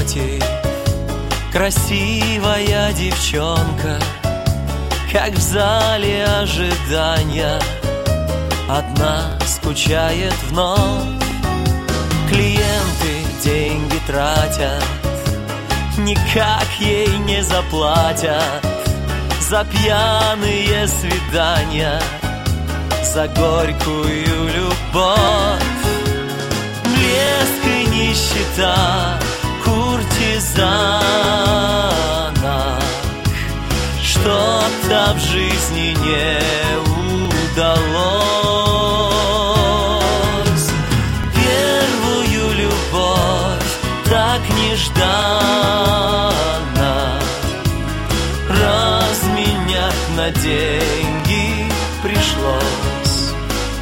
напротив красивая девчонка, как в зале ожидания, одна скучает вновь. Клиенты деньги тратят, никак ей не заплатят за пьяные свидания, за горькую любовь. Блеск и нищета, куртизанок, что-то в жизни не удалось. Первую любовь так нежданно разменять на деньги пришлось.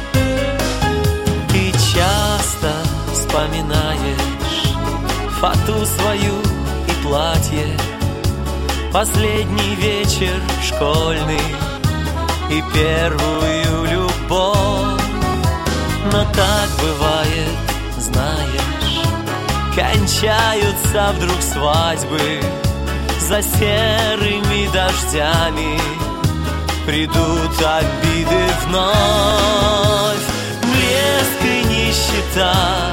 Ты часто вспоминаешь фату свою и платье, последний вечер школьный и первую любовь. Но так бывает, знаешь, кончаются вдруг свадьбы, за серыми дождями придут обиды вновь. Блеск и нищета,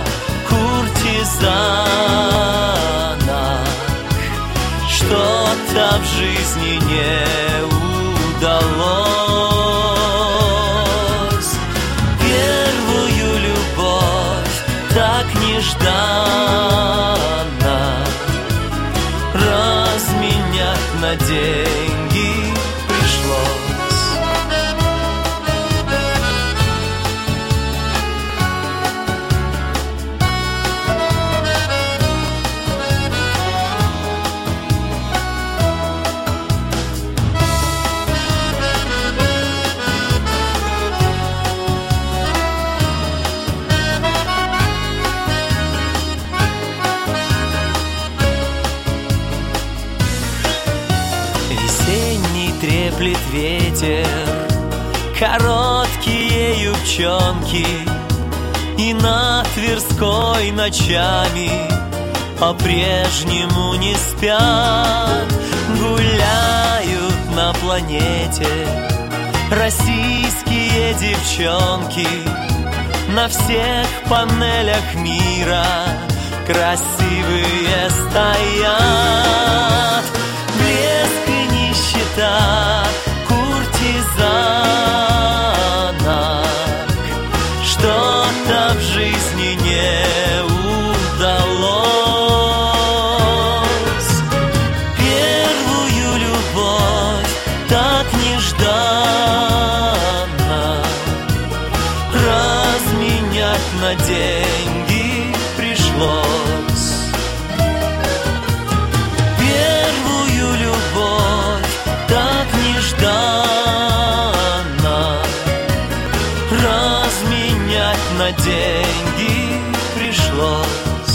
куртизанок, что-то в жизни не удалось. Первую любовь так нежданно разменять на деньги пришлось. Треплет ветер короткие юбчонки, и над Тверской ночами по-прежнему не спят. Гуляют на планете российские девчонки, на всех панелях мира красивые стоят. Блеск и нищета, куртизанок, что-то в жизни не удалось. Первую любовь так нежданно разменять на деньги пришлось. Первую любовь так нежданно разменять на деньги пришлось.